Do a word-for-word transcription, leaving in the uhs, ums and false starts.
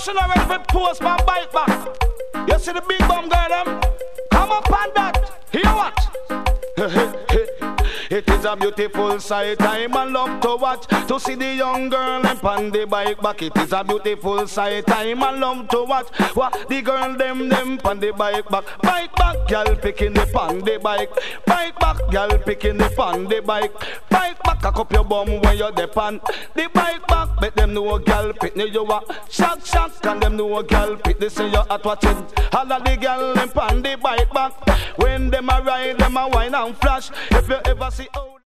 she not ready to post my bike back. You see the big bum girl them? Come up on that. Hear what? It is a beautiful sight, I'm a love to watch. To see the young girl and pan the bike back. It is a beautiful sight, I'm a love to watch. What the girl them them pan the bike back. Bike back, girl picking the pan the bike. Bike back, girl picking the pan the bike. Bike back, cock up your bum when you're the pan. The bike back, bet them know a girl pick me you a shock shock. And them know a girl pick they say you're at watching. All of the girl them pan the bike back. When them a ride, them a wine and flash. If you ever see oh